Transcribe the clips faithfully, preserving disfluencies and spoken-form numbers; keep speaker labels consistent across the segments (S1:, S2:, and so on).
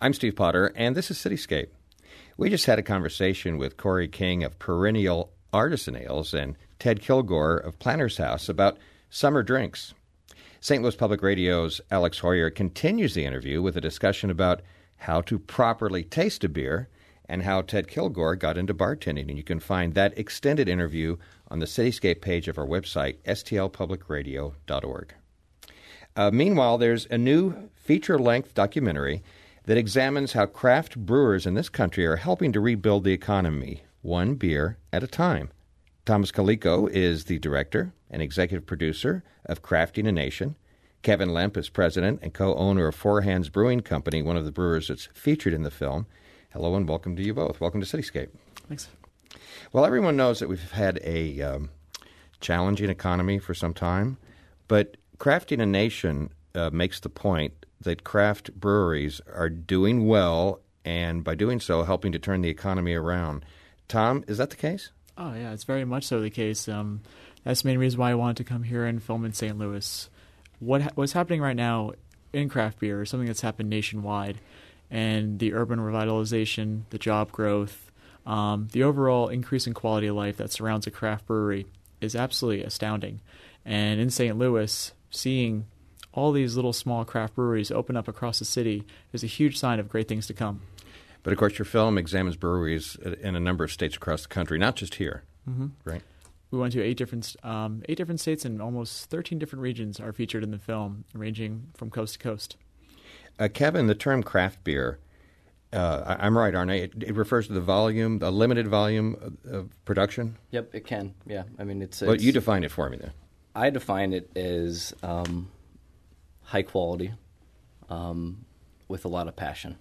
S1: I'm Steve Potter, and this is Cityscape. We just had a conversation with Corey King of Perennial Artisan Ales and Ted Kilgore of Planter's House about summer drinks. Saint Louis Public Radio's Alex Hoyer continues the interview with a discussion about how to properly taste a beer and how Ted Kilgore got into bartending. And you can find that extended interview on the Cityscape page of our website, s t l public radio dot org. Uh, meanwhile, there's a new feature-length documentary that examines how craft brewers in this country are helping to rebuild the economy, one beer at a time. Thomas Calico is the director and executive producer of Crafting a Nation. Kevin Lemp is president and co-owner of Four Hands Brewing Company, one of the brewers that's featured in the film. Hello and welcome to you both. Welcome to Cityscape.
S2: Thanks. Well,
S1: everyone knows that we've had a um, challenging economy for some time, but Crafting a Nation uh, makes the point that craft breweries are doing well and by doing so helping to turn the economy around. Tom, is that the case?
S2: Oh, yeah, it's very much so the case. Um, that's the main reason why I wanted to come here and film in Saint Louis. What ha- What's happening right now in craft beer is something that's happened nationwide, and the urban revitalization, the job growth, um, the overall increase in quality of life that surrounds a craft brewery is absolutely astounding. And in Saint Louis, seeing all these little small craft breweries open up across the city is a huge sign of great things to come.
S1: But, of course, your film examines breweries in a number of states across the country, not just here,
S2: mm-hmm.
S1: right?
S2: We went to eight different um, eight different states and almost thirteen different regions are featured in the film, ranging from coast to coast.
S1: Uh, Kevin, the term craft beer, uh, I- I'm right, aren't I? It, it refers to the volume, the limited volume of, of production?
S3: Yep, it can, yeah. I mean, it's...
S1: Well,
S3: it's
S1: you define it for me then.
S3: I define it as um, high quality um, with a lot of passion.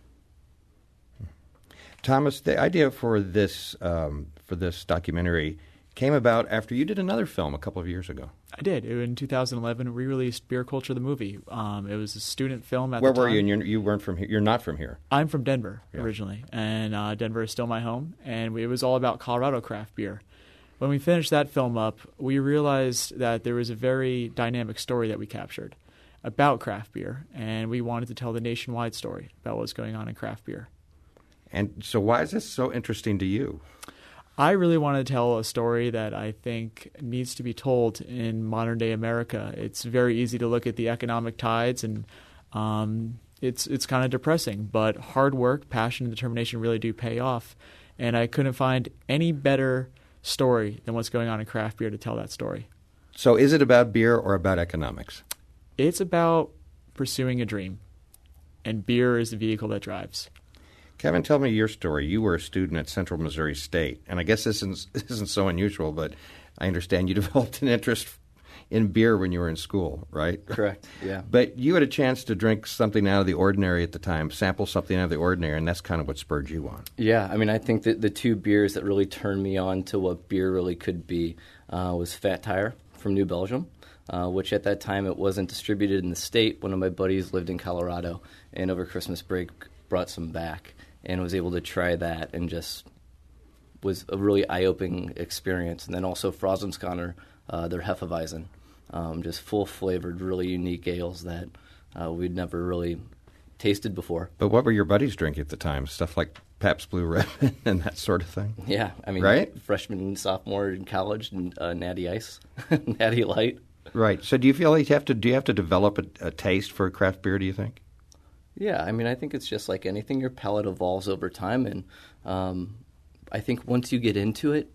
S1: Thomas, the idea for this um, for this documentary came about after you did another film a couple of years ago.
S2: I did. In two thousand eleven, we released Beer Culture the Movie. Um, it was a student film at
S1: Where
S2: the time.
S1: were you? And you're, you weren't from here. You're not from here.
S2: I'm from Denver
S1: yeah.
S2: originally, and uh, Denver is still my home. And we, it was all about Colorado craft beer. When we finished that film up, we realized that there was a very dynamic story that we captured about craft beer, and we wanted to tell the nationwide story about what's going on in craft beer.
S1: And so why is this so interesting to you?
S2: I really want to tell a story that I think needs to be told in modern-day America. It's very easy to look at the economic tides, and um, it's it's kind of depressing. But hard work, passion, and determination really do pay off. And I couldn't find any better story than what's going on in craft beer to tell that story.
S1: So is it about beer or about economics?
S2: It's about pursuing a dream, and beer is the vehicle that drives.
S1: Kevin, tell me your story. You were a student at Central Missouri State, and I guess this isn't, this isn't so unusual, but I understand you developed an interest in beer when you were in school, right?
S3: Correct, yeah.
S1: But you had a chance to drink something out of the ordinary at the time, sample something out of the ordinary, and that's kind of what spurred you on.
S3: Yeah, I mean, I think that the two beers that really turned me on to what beer really could be uh, was Fat Tire from New Belgium, uh, which at that time it wasn't distributed in the state. One of my buddies lived in Colorado, and over Christmas break brought some back. And was able to try that, and just was a really eye-opening experience. And then also Frossenskåner, uh, their Hefeweizen, um, just full-flavored, really unique ales that uh, we'd never really tasted before.
S1: But what were your buddies drinking at the time? Stuff like Pabst Blue Ribbon and that sort of thing?
S3: Yeah, I mean,
S1: right?
S3: Freshman and sophomore in college, and uh, Natty Ice, Natty Light.
S1: Right. So do you feel like you have to? Do you have to develop a, a taste for craft beer? Do you think?
S3: Yeah, I mean, I think it's just like anything. Your palate evolves over time, and um, I think once you get into it,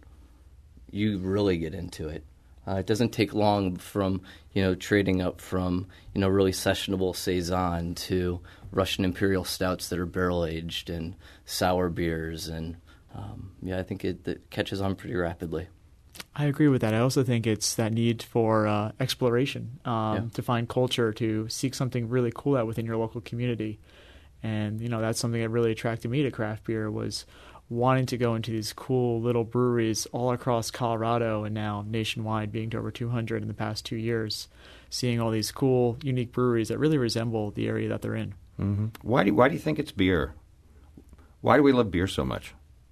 S3: you really get into it. Uh, it doesn't take long from, you know, trading up from, you know, really sessionable Saison to Russian Imperial Stouts that are barrel-aged and sour beers, and um, yeah, I think it, it catches on pretty rapidly.
S2: I agree with that. I also think it's that need for uh, exploration, um,
S3: yeah.
S2: to find culture, to seek something really cool out within your local community. And, you know, that's something that really attracted me to craft beer, was wanting to go into these cool little breweries all across Colorado and now nationwide, being to over two hundred in the past two years, seeing all these cool, unique breweries that really resemble the area that they're in.
S1: Mm-hmm. Why do, why do you think it's beer? Why do we love beer so much?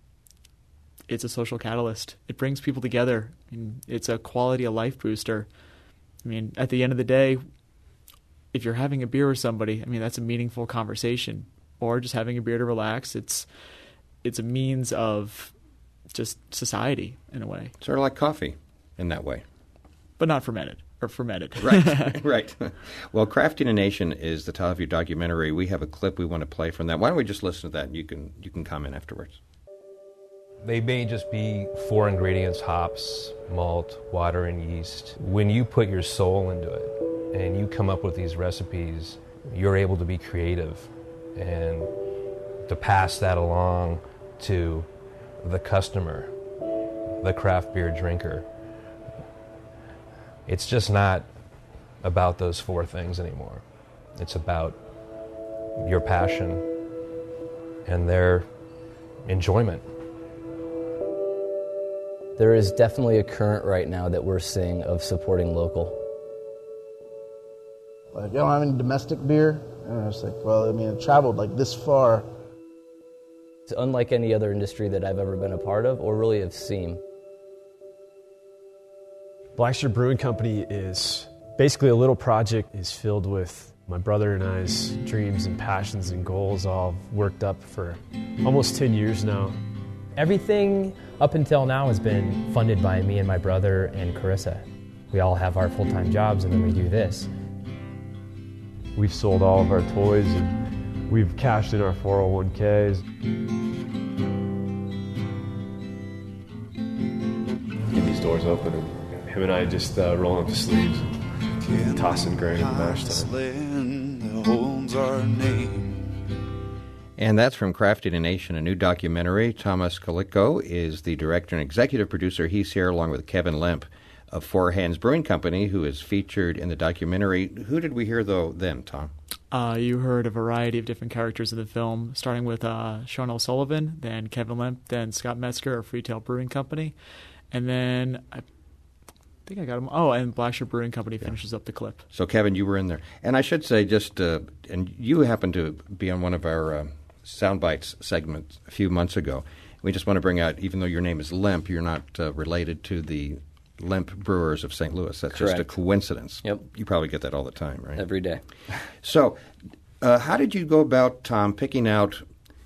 S2: It's a social catalyst. It brings people together. I mean, it's a quality of life booster. I mean, at the end of the day, if you're having a beer with somebody, I mean, that's a meaningful conversation. or just having a beer to relax. It's it's a means of just society in a way.
S1: Sort of like coffee in that way.
S2: But not fermented, or fermented.
S1: Right, right. Well, Crafting a Nation is the title of your documentary. We have a clip we want to play from that. Why don't we just listen to that, and you can you can comment afterwards.
S4: They may just be four ingredients: hops, malt, water, and yeast. When you put your soul into it and you come up with these recipes, you're able to be creative and to pass that along to the customer, the craft beer drinker. It's just not about those four things anymore. It's about your passion and their enjoyment.
S3: There is definitely a current right now that we're seeing of supporting local.
S5: Like, you don't have any domestic beer? And I was like, well, I mean, it traveled like this far.
S3: It's unlike any other industry that I've ever been a part of or really have seen.
S6: Blackshear Brewing Company is basically a little project is filled with my brother and I's dreams and passions and goals all worked up for almost ten years now.
S7: Everything up until now has been funded by me and my brother and Carissa. We all have our full-time jobs and then we do this.
S8: We've sold all of our toys and we've cashed in our four oh one k's. Get these doors open and him and I just uh, roll up the sleeves and tossing grain and mash time.
S1: And that's from Crafting a Nation, a new documentary. Thomas Kaliko is the director and executive producer. He's here along with Kevin Lemp of Four Hands Brewing Company, who is featured in the documentary. Who did we hear, though, them, Tom?
S2: Uh, you heard a variety of different characters in the film, starting with uh, Sean O'Sullivan, then Kevin Lemp, then Scott Metzger of Freetail Brewing Company, and then I think I got him. Oh, and Blackshear Brewing Company finishes yeah. up the clip.
S1: So, Kevin, you were in there. And I should say just, uh, and you happened to be on one of our uh, Soundbites segments a few months ago. We just want to bring out, even though your name is Lemp, you're not uh, related to the Lemp Brewers of Saint Louis. That's
S3: Correct.
S1: Just a coincidence.
S3: Yep.
S1: You probably get that all the time, right?
S3: Every day.
S1: So, uh, how did you go about, Tom, picking out,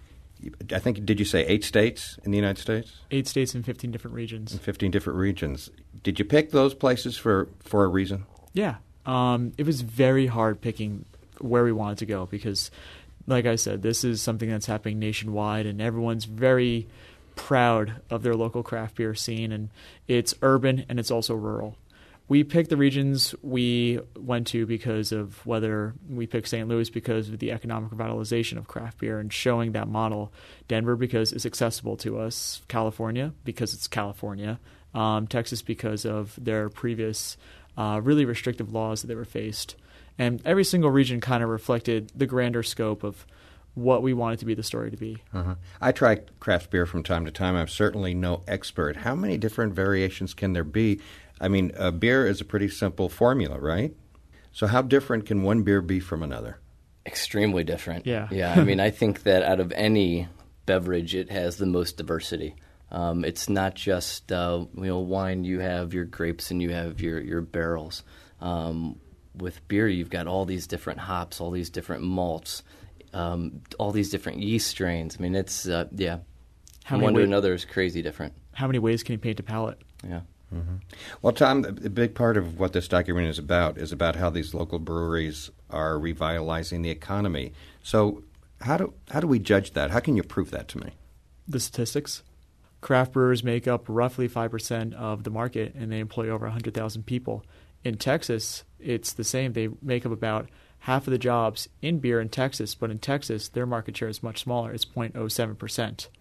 S1: I think, did you say eight states in the United States?
S2: Eight states in fifteen different regions.
S1: In fifteen different regions. Did you pick those places for, for a reason?
S2: Yeah. Um, it was very hard picking where we wanted to go because, like I said, this is something that's happening nationwide, and everyone's very proud of their local craft beer scene, and it's urban and it's also rural. We picked the regions we went to because of whether we picked Saint Louis because of the economic revitalization of craft beer and showing that model. Denver because it's accessible to us. California because it's California. Um, Texas because of their previous uh, really restrictive laws that they were faced. And every single region kind of reflected the grander scope of what we wanted to be the story to be.
S1: Uh-huh. I try craft beer from time to time. I'm certainly no expert. How many different variations can there be? I mean, a beer is a pretty simple formula, right? So how different can one beer be from another?
S3: Extremely different.
S2: Yeah.
S3: Yeah, I mean, I think that out of any beverage, it has the most diversity. Um, it's not just, uh, you know, wine, you have your grapes and you have your, your barrels. Um, with beer, you've got all these different hops, all these different malts, um, all these different yeast strains. I mean, it's, uh, yeah,
S2: How
S3: one to
S2: wa-
S3: another is crazy different.
S2: How many ways can you paint a palate?
S3: Yeah.
S1: Mm-hmm. Well, Tom, a big part of what this documentary is about is about how these local breweries are revitalizing the economy. So how do how do we judge that? How can you prove that to me?
S2: The statistics. Craft brewers make up roughly five percent of the market, and they employ over one hundred thousand people. In Texas, it's the same. They make up about half of the jobs in beer in Texas, but in Texas, their market share is much smaller. It's zero point zero seven percent.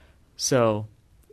S2: So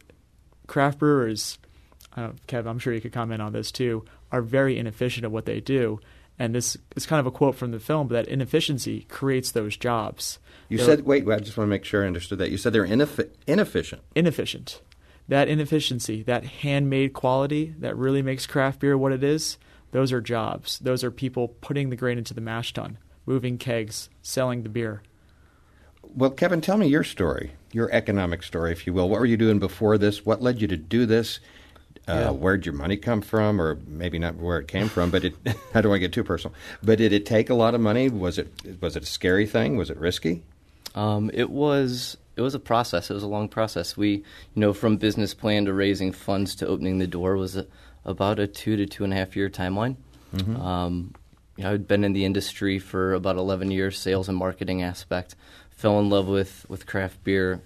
S2: craft brewers, uh, Kev, I'm sure you could comment on this too, are very inefficient at what they do. And this is kind of a quote from the film, but that inefficiency creates those jobs.
S1: You
S2: They're
S1: said, wait, I just want to make sure I understood that. You said they're ineff- inefficient.
S2: Inefficient. That inefficiency, that handmade quality that really makes craft beer what it is, those are jobs. Those are people putting the grain into the mash tun, moving kegs, selling the beer.
S1: Well, Kevin, tell me your story, your economic story, if you will. What were you doing before this? What led you to do this? Uh,
S3: Yeah.
S1: Where'd your money come from? Or maybe not where it came from, but it, I don't want to get too personal. But did it take a lot of money? Was it was it a scary thing? Was it risky?
S3: Um, it was it was a process. It was a long process. We, you know, from business plan to raising funds to opening the door was a, about a two to two and a half year timeline. Mm-hmm. Um, you know, I'd been in the industry for about eleven years, sales and marketing aspect. Fell in love with, with craft beer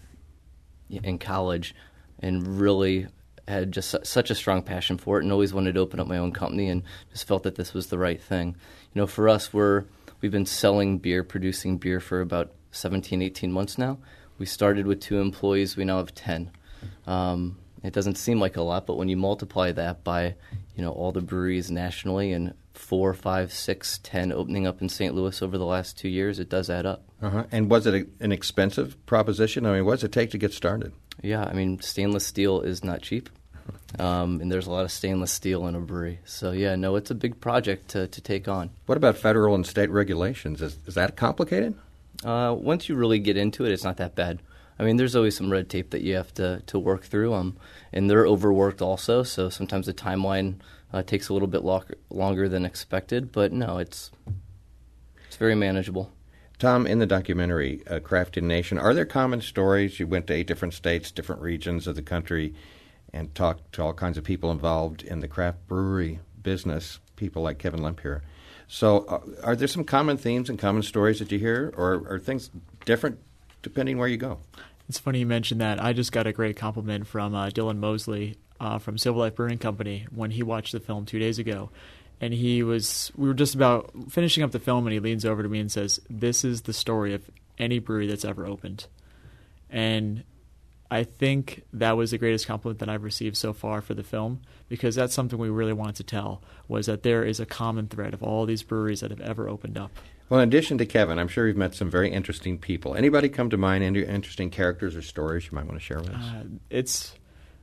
S3: in college, and really had just su- such a strong passion for it, and always wanted to open up my own company, and just felt that this was the right thing. You know, for us, we're we've been selling beer, producing beer for about seventeen, eighteen months now. We started with two employees. We now have ten. Um, it doesn't seem like a lot, but when you multiply that by, you know, all the breweries nationally and four, five, six, ten opening up in Saint Louis over the last two years, it does add up.
S1: Uh-huh. And was it a, an expensive proposition? I mean, what does it take to get started?
S3: Yeah, I mean, stainless steel is not cheap, um, and there's a lot of stainless steel in a brewery. So, yeah, no, it's a big project to, to take on.
S1: What about federal and state regulations? Is, is that complicated?
S3: Uh, once you really get into it, it's not that bad. I mean, there's always some red tape that you have to, to work through, um, and they're overworked also, so sometimes the timeline uh, takes a little bit lo- longer than expected, but no, it's it's very manageable.
S1: Tom, in the documentary, uh, Crafted Nation, are there common stories? You went to eight different states, different regions of the country, and talked to all kinds of people involved in the craft brewery business, people like Kevin Lemp here. So uh, are there some common themes and common stories that you hear, or are things different depending where you go?
S2: It's funny you mentioned that. I just got a great compliment from uh, Dylan Mosley uh, from Silver Life Brewing Company when he watched the film two days ago. And he was, we were just about finishing up the film, and he leans over to me and says, "This is the story of any brewery that's ever opened." And I think that was the greatest compliment that I've received so far for the film, because that's something we really wanted to tell, was that there is a common thread of all these breweries that have ever opened up.
S1: Well, in addition to Kevin, I'm sure you've met some very interesting people. Anybody come to mind, any interesting characters or stories you might want to share with us?
S2: Uh, it's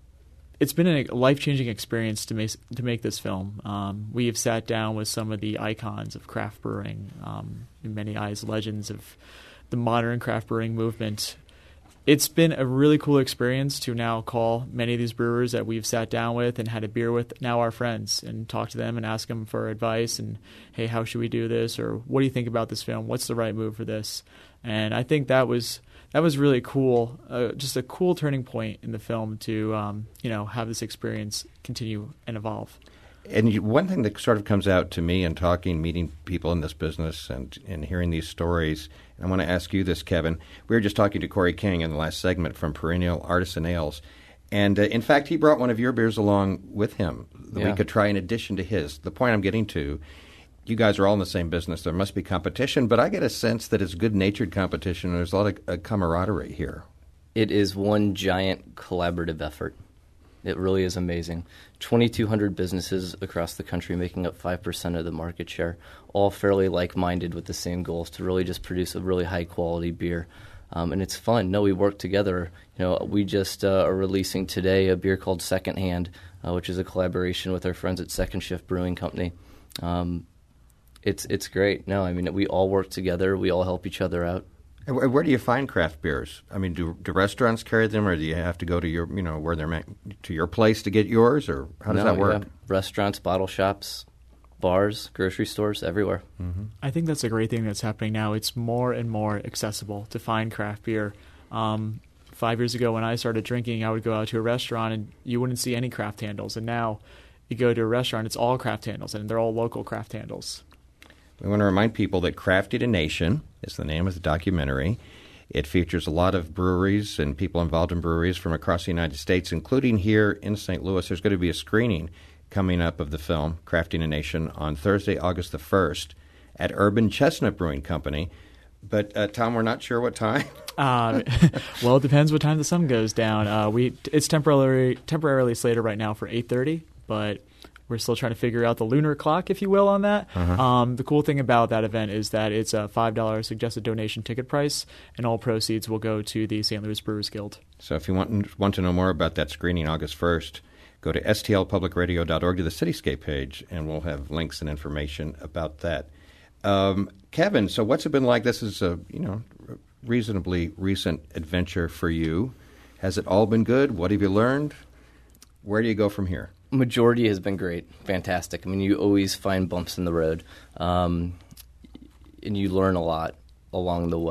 S2: it's been a life-changing experience to make to make this film. Um, we have sat down with some of the icons of craft brewing, um, in many eyes, legends of the modern craft brewing movement. It's been a really cool experience to now call many of these brewers that we've sat down with and had a beer with now our friends, and talk to them and ask them for advice and, hey, how should we do this? Or what do you think about this film? What's the right move for this? And I think that was that was really cool, uh, just a cool turning point in the film to um, you know have this experience continue and evolve.
S1: And you, one thing that sort of comes out to me in talking, meeting people in this business and, and hearing these stories, and I want to ask you this, Kevin. We were just talking to Corey King in the last segment from Perennial Artisan Ales. And, uh, in fact, he brought one of your beers along with him that
S3: Yeah.
S1: we could try in addition to his. The point I'm getting to, you guys are all in the same business. There must be competition, but I get a sense that it's good-natured competition. There's a lot of uh, camaraderie here.
S3: It is one giant collaborative effort. It really is amazing. twenty-two hundred businesses across the country making up five percent of the market share, all fairly like-minded with the same goals to really just produce a really high-quality beer. Um, and it's fun. No, we work together. You know, we just uh, are releasing today a beer called Secondhand, uh, which is a collaboration with our friends at Second Shift Brewing Company. Um, it's it's great. No, I mean, we all work together. We all help each other out.
S1: And where, where do you find craft beers? I mean, do, do restaurants carry them, or do you have to go to your, you know, where they're ma- to your place to get yours, or how does
S3: No,
S1: that work?
S3: yeah. Restaurants, bottle shops, bars, grocery stores, everywhere.
S1: Mm-hmm.
S2: I think that's a great thing that's happening now. It's more and more accessible to find craft beer. Um, five years ago when I started drinking, I would go out to a restaurant and you wouldn't see any craft handles. And now you go to a restaurant, it's all craft handles, and they're all local craft handles.
S1: We want to remind people that Crafted Nation is the name of the documentary. It features a lot of breweries and people involved in breweries from across the United States, including here in Saint Louis. There's going to be a screening coming up of the film, Crafting a Nation, on Thursday, August the first at Urban Chestnut Brewing Company. But, uh, Tom, we're not sure what time.
S2: Uh, well, it depends what time the sun goes down. Uh, we It's temporarily temporarily slated right now for eight thirty, but we're still trying to figure out the lunar clock, if you will, on that.
S1: Uh-huh.
S2: Um, the cool thing about that event is that it's a five dollars suggested donation ticket price, and all proceeds will go to the Saint Louis Brewers Guild.
S1: So if you want, want to know more about that screening August first, go to S T L public radio dot org to the Cityscape page, and we'll have links and information about that. Um, Kevin, so what's it been like? This is a you know reasonably recent adventure for you. Has it all been good? What have you learned? Where do you go from here?
S3: Majority has been great, fantastic. I mean, you always find bumps in the road, um, and you learn a lot along the way.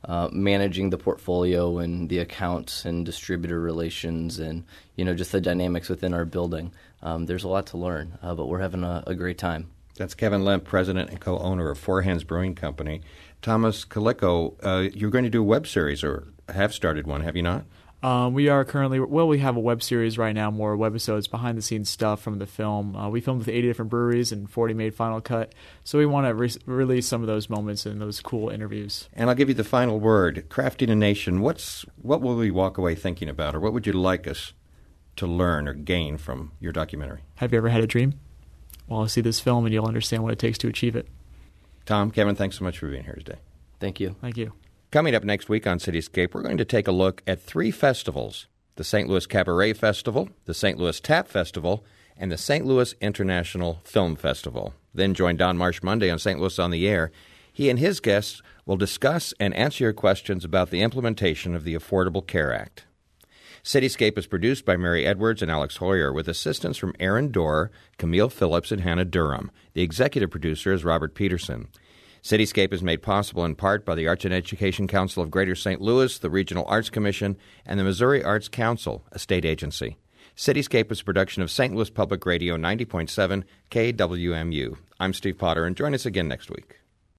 S3: uh, managing the portfolio and the accounts and distributor relations and, you know, just the dynamics within our building. Um, there's a lot to learn, uh, but we're having a, a great time.
S1: That's Kevin Lemp, president and co-owner of Four Hands Brewing Company. Thomas Kaliko, uh, you're going to do a web series, or have started one, have you not?
S2: Um, we are currently, well, we have a web series right now, more webisodes, behind-the-scenes stuff from the film. Uh, we filmed with eighty different breweries and forty made Final Cut, so we want to re- release some of those moments and those cool interviews.
S1: And I'll give you the final word. Crafting a Nation, what's what will we walk away thinking about, or what would you like us to learn or gain from your documentary?
S2: Have you ever had a dream? Well, see this film and you'll understand what it takes to achieve it.
S1: Tom, Kevin, thanks so much for being here today.
S3: Thank you.
S2: Thank you.
S1: Coming up next week on Cityscape, we're going to take a look at three festivals: the Saint Louis Cabaret Festival, the Saint Louis Tap Festival, and the Saint Louis International Film Festival. Then join Don Marsh Monday on Saint Louis on the Air. He and his guests will discuss and answer your questions about the implementation of the Affordable Care Act. Cityscape is produced by Mary Edwards and Alex Hoyer, with assistance from Aaron Dorr, Camille Phillips, and Hannah Durham. The executive producer is Robert Peterson. Cityscape is made possible in part by the Arts and Education Council of Greater Saint Louis, the Regional Arts Commission, and the Missouri Arts Council, a state agency. Cityscape is a production of Saint Louis Public Radio ninety point seven K W M U. I'm Steve Potter, and join us again next week.